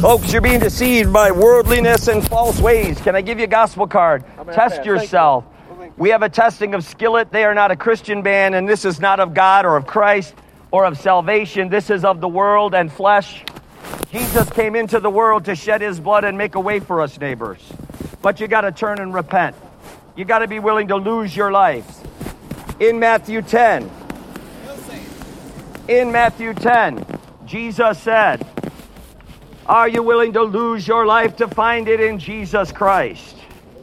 Folks, you're being deceived by worldliness and false ways. Can I give you a gospel card? Test yourself. We have a testing of Skillet. They are not a Christian band, and this is not of God or of Christ or of salvation. This is of the world and flesh. Jesus came into the world to shed his blood and make a way for us, neighbors. But you got to turn and repent. You got to be willing to lose your life. In Matthew 10, Jesus said, are you willing to lose your life to find it in Jesus Christ?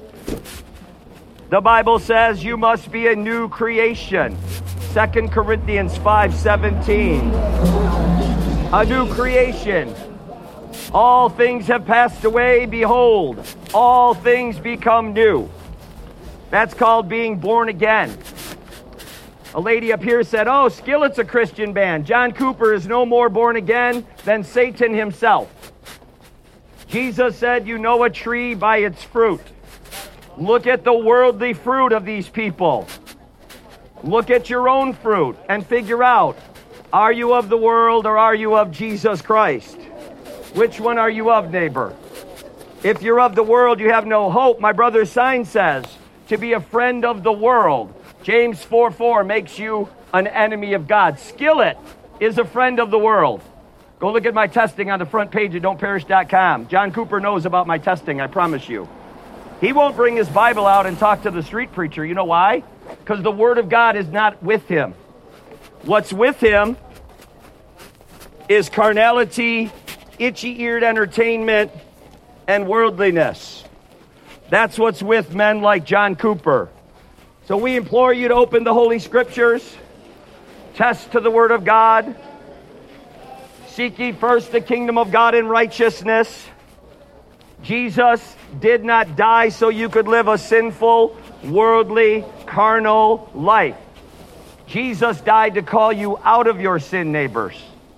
The Bible says you must be a new creation. 2 Corinthians 5:17. A new creation. All things have passed away. Behold, all things become new. That's called being born again. A lady up here said, oh, Skillet's a Christian band. John Cooper is no more born again than Satan himself. Jesus said, you know a tree by its fruit. Look at the worldly fruit of these people. Look at your own fruit and figure out, are you of the world or are you of Jesus Christ? Which one are you of, neighbor? If you're of the world, you have no hope. My brother's sign says, to be a friend of the world. James 4:4 makes you an enemy of God. Skillet is a friend of the world. Go look at my testing on the front page at don'tperish.com. John Cooper knows about my testing, I promise you. He won't bring his Bible out and talk to the street preacher. You know why? Because the Word of God is not with him. What's with him is carnality, itchy-eared entertainment, and worldliness. That's what's with men like John Cooper. So we implore you to open the Holy Scriptures, test to the Word of God, seek ye first the kingdom of God in righteousness. Jesus did not die so you could live a sinful, worldly, carnal life. Jesus died to call you out of your sin, neighbors.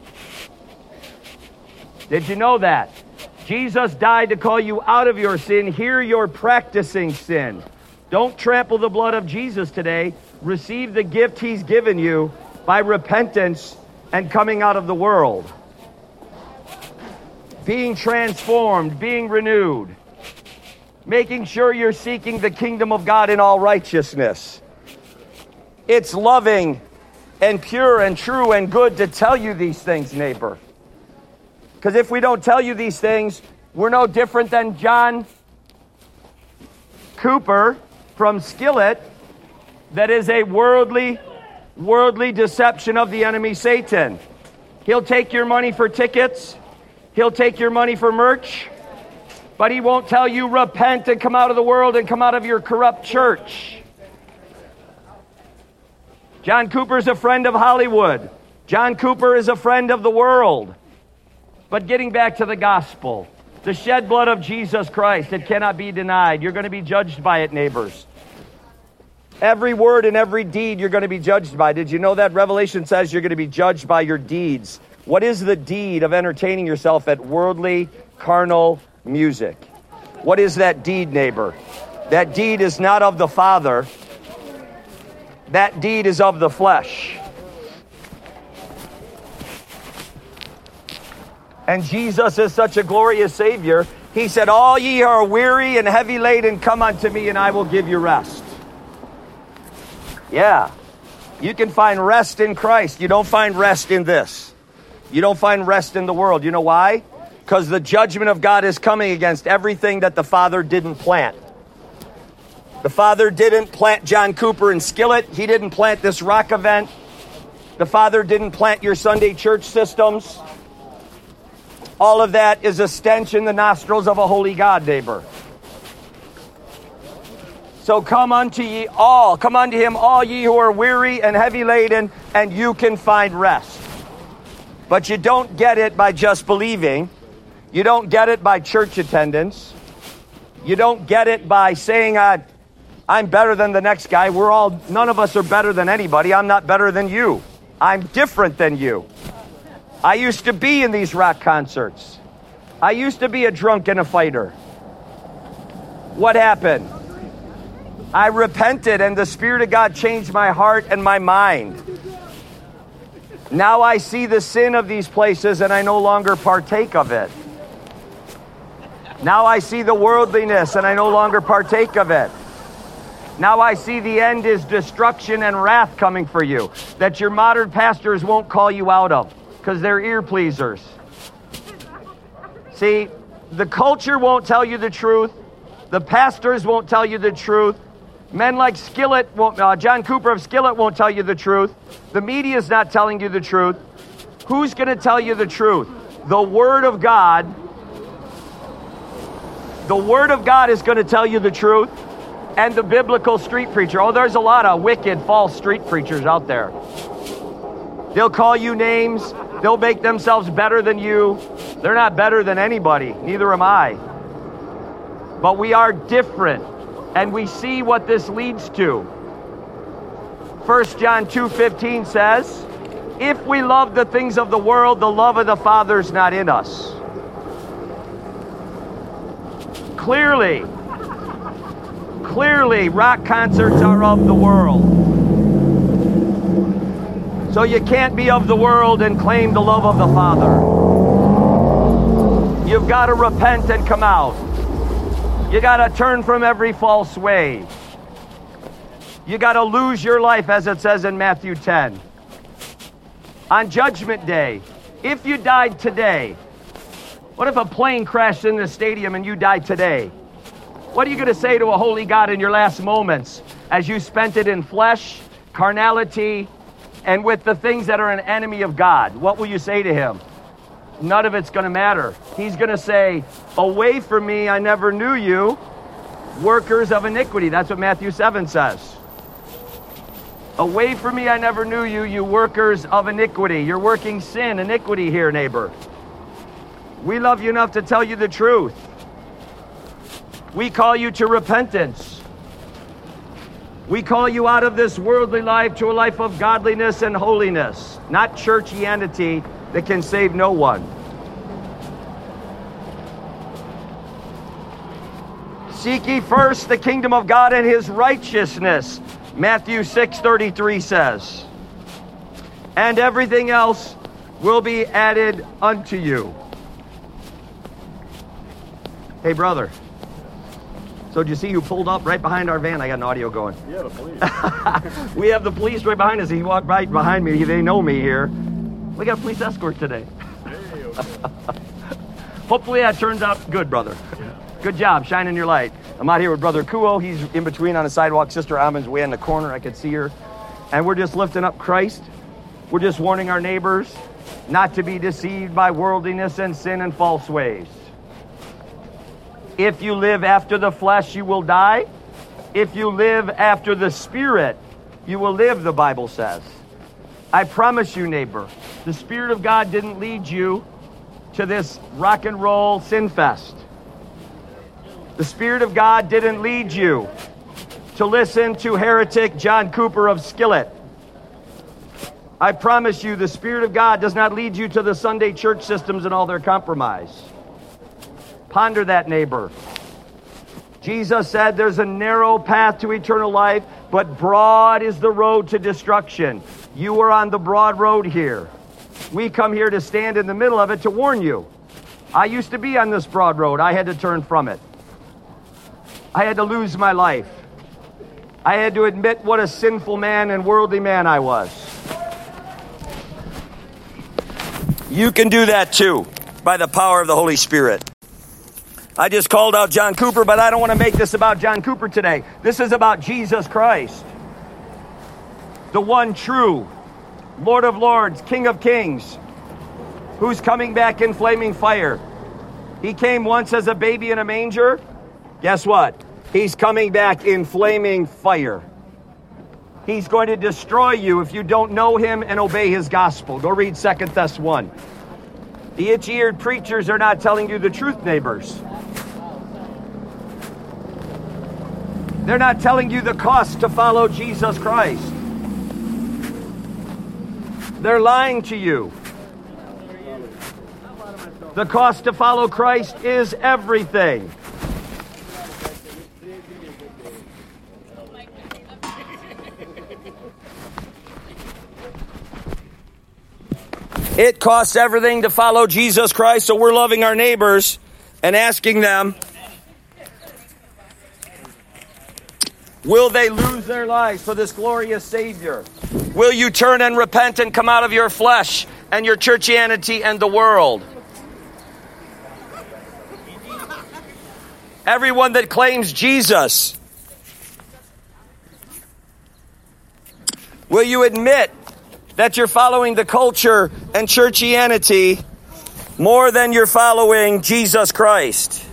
Did you know that? Jesus died to call you out of your sin. Here you're practicing sin. Don't trample the blood of Jesus today. Receive the gift he's given you by repentance and coming out of the world. Being transformed, being renewed. Making sure you're seeking the kingdom of God in all righteousness. It's loving and pure and true and good to tell you these things, neighbor. Because if we don't tell you these things, we're no different than John Cooper from Skillet, that is a worldly deception of the enemy, Satan. He'll take your money for tickets. He'll take your money for merch. But he won't tell you repent and come out of the world and come out of your corrupt church. John Cooper's a friend of Hollywood. John Cooper is a friend of the world. But getting back to the gospel, the shed blood of Jesus Christ, it cannot be denied. You're going to be judged by it, neighbors. Every word and every deed you're going to be judged by. Did you know that? Revelation says you're going to be judged by your deeds. What is the deed of entertaining yourself at worldly, carnal music? What is that deed, neighbor? That deed is not of the Father. That deed is of the flesh. And Jesus is such a glorious Savior. He said, all ye who are weary and heavy laden, come unto me and I will give you rest. Yeah. You can find rest in Christ. You don't find rest in this. You don't find rest in the world. You know why? Because the judgment of God is coming against everything that the Father didn't plant. The Father didn't plant John Cooper and Skillet. He didn't plant this rock event. The Father didn't plant your Sunday church systems. All of that is a stench in the nostrils of a holy God, neighbor. So come unto him, all ye who are weary and heavy laden, and you can find rest. But you don't get it by just believing. You don't get it by church attendance. You don't get it by saying, I'm better than the next guy. None of us are better than anybody. I'm not better than you. I'm different than you. I used to be in these rock concerts. I used to be a drunk and a fighter. What happened? I repented and the Spirit of God changed my heart and my mind. Now I see the sin of these places and I no longer partake of it. Now I see the worldliness, and I no longer partake of it. Now I see the end is destruction and wrath coming for you, that your modern pastors won't call you out of, because they're ear pleasers. See, the culture won't tell you the truth. The pastors won't tell you the truth. Men like Skillet won't, John Cooper of Skillet won't tell you the truth. The media is not telling you the truth. Who's going to tell you the truth? The Word of God. The Word of God is going to tell you the truth. And the biblical street preacher. Oh, there's a lot of wicked, false street preachers out there. They'll call you names. They'll make themselves better than you. They're not better than anybody. Neither am I. But we are different. And we see what this leads to. 1 John 2:15 says, if we love the things of the world, the love of the Father is not in us. Clearly, rock concerts are of the world. So you can't be of the world and claim the love of the Father. You've got to repent and come out. You got to turn from every false way. You got to lose your life, as it says in Matthew 10. On Judgment Day, if you died today, what if a plane crashed in the stadium and you died today? What are you going to say to a holy God in your last moments as you spent it in flesh, carnality, and with the things that are an enemy of God? What will you say to him? None of it's going to matter. He's going to say, away from me, I never knew you, workers of iniquity. That's what Matthew 7 says. Away from me, I never knew you, you workers of iniquity. You're working sin, iniquity here, neighbor. We love you enough to tell you the truth. We call you to repentance. We call you out of this worldly life to a life of godliness and holiness, not churchianity that can save no one. Seek ye first the kingdom of God and his righteousness, Matthew 6:33 says, and everything else will be added unto you. Hey, brother. So did you see who pulled up right behind our van? I got an audio going. Yeah, the police. We have the police right behind us. He walked right behind me. They know me here. We got a police escort today. Hey, okay. Hopefully that turns out good, brother. Yeah. Good job shining your light. I'm out here with Brother Kuo. He's in between on the sidewalk. Sister Amon's way in the corner. I could see her. And we're just lifting up Christ. We're just warning our neighbors not to be deceived by worldliness and sin and false ways. If you live after the flesh, you will die. If you live after the Spirit, you will live, the Bible says. I promise you, neighbor, the Spirit of God didn't lead you to this rock and roll sin fest. The Spirit of God didn't lead you to listen to heretic John Cooper of Skillet. I promise you, the Spirit of God does not lead you to the Sunday church systems and all their compromise. Ponder that, neighbor. Jesus said there's a narrow path to eternal life, but broad is the road to destruction. You are on the broad road here. We come here to stand in the middle of it to warn you. I used to be on this broad road. I had to turn from it. I had to lose my life. I had to admit what a sinful man and worldly man I was. You can do that too, by the power of the Holy Spirit. I just called out John Cooper, but I don't want to make this about John Cooper today. This is about Jesus Christ, the one true Lord of Lords, King of Kings, who's coming back in flaming fire. He came once as a baby in a manger. Guess what? He's coming back in flaming fire. He's going to destroy you if you don't know him and obey his gospel. Go read 2 Thess 1. The itchy-eared preachers are not telling you the truth, neighbors. They're not telling you the cost to follow Jesus Christ. They're lying to you. The cost to follow Christ is everything. It costs everything to follow Jesus Christ, so we're loving our neighbors and asking them, will they lose their lives for this glorious Savior? Will you turn and repent and come out of your flesh and your churchianity and the world? Everyone that claims Jesus, will you admit that you're following the culture and churchianity more than you're following Jesus Christ?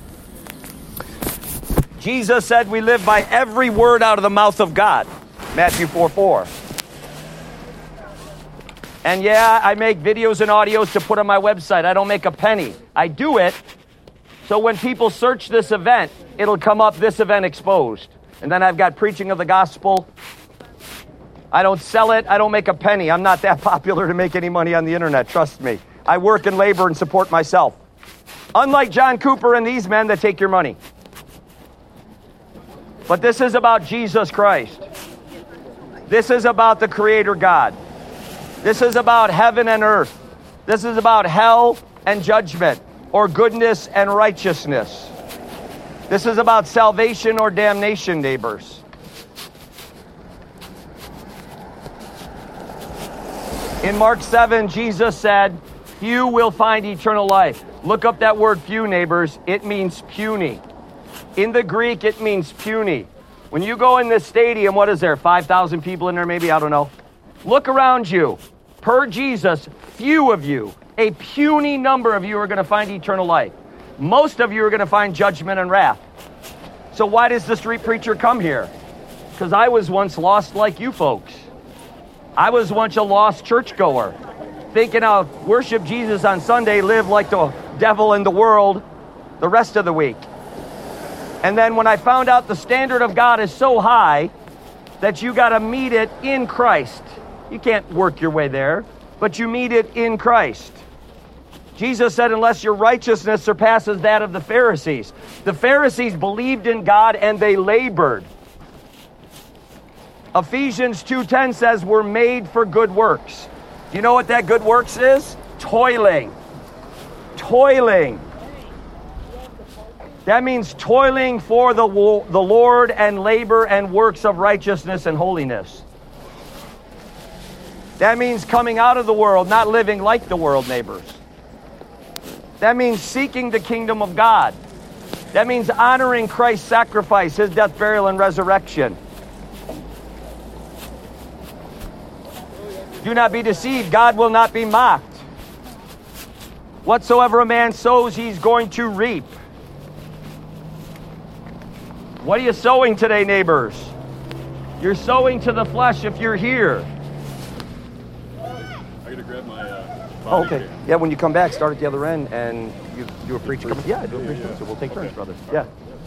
Jesus said we live by every word out of the mouth of God. Matthew 4:4. And yeah, I make videos and audios to put on my website. I don't make a penny. I do it so when people search this event, it'll come up, this event exposed. And then I've got preaching of the gospel. I don't sell it. I don't make a penny. I'm not that popular to make any money on the internet. Trust me. I work and labor and support myself. Unlike John Cooper and these men that take your money. But this is about Jesus Christ. This is about the Creator God. This is about heaven and earth. This is about hell and judgment, or goodness and righteousness. This is about salvation or damnation, neighbors. In Mark 7, Jesus said, few will find eternal life. Look up that word few, neighbors. It means puny. In the Greek, it means puny. When you go in this stadium, what is there, 5,000 people in there maybe? I don't know. Look around you. Per Jesus, few of you, a puny number of you are going to find eternal life. Most of you are going to find judgment and wrath. So why does the street preacher come here? Because I was once lost like you folks. I was once a lost churchgoer, thinking I'll worship Jesus on Sunday, live like the devil in the world the rest of the week. And then when I found out the standard of God is so high that you got to meet it in Christ. You can't work your way there, but you meet it in Christ. Jesus said, unless your righteousness surpasses that of the Pharisees. The Pharisees believed in God and they labored. Ephesians 2:10 says we're made for good works. Do you know what that good works is? Toiling. Toiling. That means toiling for the Lord and labor and works of righteousness and holiness. That means coming out of the world, not living like the world, neighbors. That means seeking the kingdom of God. That means honoring Christ's sacrifice, his death, burial, and resurrection. Do not be deceived. God will not be mocked. Whatsoever a man sows, he's going to reap. What are you sowing today, neighbors? You're sowing to the flesh if you're here. I gotta grab my Oh, okay. Yeah, when you come back, start at the other end and you do a preach. Yeah, do a preach. So we'll take turns, brother. Yeah.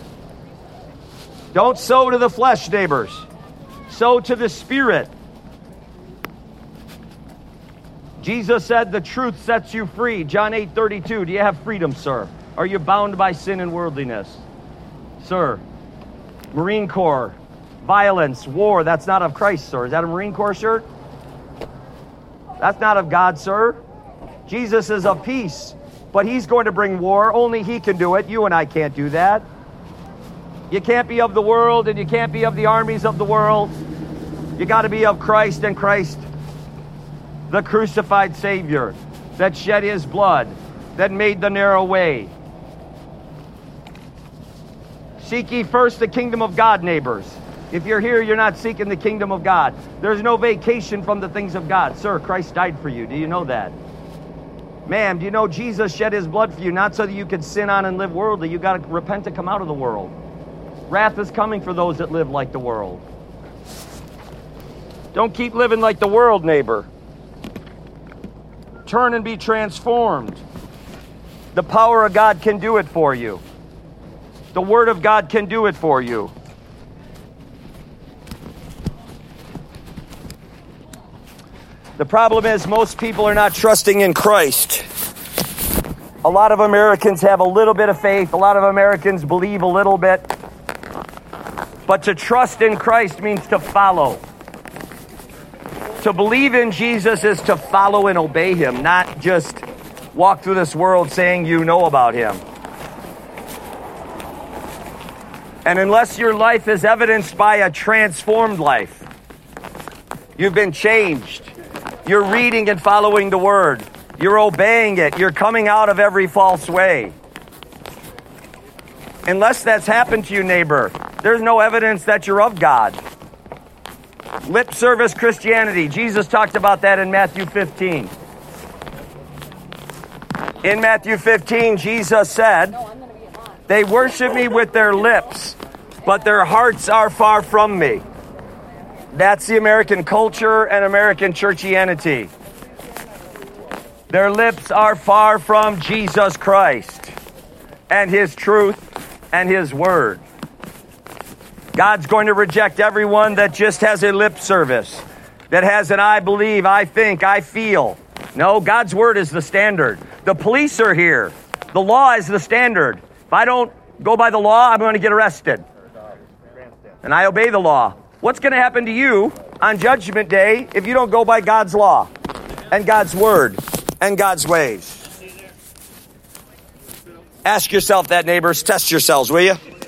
Don't sow to the flesh, neighbors. Sow to the Spirit. Jesus said the truth sets you free. John 8:32. Do you have freedom, sir? Are you bound by sin and worldliness? Sir. Marine Corps. Violence. War. That's not of Christ, sir. Is that a Marine Corps shirt? That's not of God, sir. Jesus is of peace, but he's going to bring war. Only he can do it. You and I can't do that. You can't be of the world, and you can't be of the armies of the world. You got to be of Christ, and Christ, the crucified Savior that shed his blood, that made the narrow way. Seek ye first the kingdom of God, neighbors. If you're here, you're not seeking the kingdom of God. There's no vacation from the things of God. Sir, Christ died for you. Do you know that? Ma'am, do you know Jesus shed his blood for you, not so that you could sin on and live worldly. You got to repent to come out of the world. Wrath is coming for those that live like the world. Don't keep living like the world, neighbor. Turn and be transformed. The power of God can do it for you. The Word of God can do it for you. The problem is most people are not trusting in Christ. A lot of Americans have a little bit of faith. A lot of Americans believe a little bit. But to trust in Christ means to follow. To believe in Jesus is to follow and obey him, not just walk through this world saying you know about him. And unless your life is evidenced by a transformed life, you've been changed. You're reading and following the Word. You're obeying it. You're coming out of every false way. Unless that's happened to you, neighbor, there's no evidence that you're of God. Lip service Christianity. Jesus talked about that in Matthew 15. In Matthew 15, Jesus said, they worship me with their lips, but their hearts are far from me. That's the American culture and American churchianity. Their lips are far from Jesus Christ and His truth and His Word. God's going to reject everyone that just has a lip service, that has an I believe, I think, I feel. No, God's Word is the standard. The police are here. The law is the standard. If I don't go by the law, I'm going to get arrested. And I obey the law. What's going to happen to you on Judgment Day if you don't go by God's law and God's Word and God's ways? Ask yourself that, neighbors. Test yourselves, will you?